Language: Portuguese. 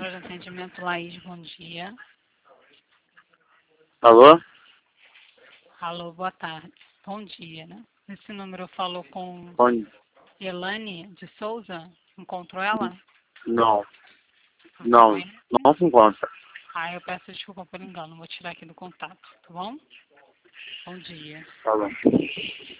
Central de Atendimento Laís, bom dia. Alô? Alô, boa tarde. Bom dia, né? Esse número falou com Bom... Elane de Souza? Encontrou ela? Não, Não não, conhece? não se encontra. Ah, eu peço desculpa por engano, vou tirar aqui do contato, tá bom? Bom dia. Tá bom.